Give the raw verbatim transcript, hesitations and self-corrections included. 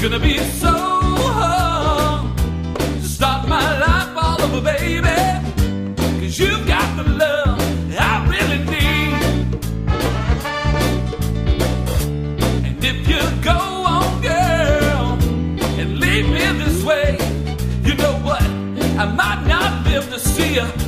gonna be so hard to start my life all over, baby. Cause you've got the love I really need. And if you go on, girl, and leave me this way, you know what? I might not live to see you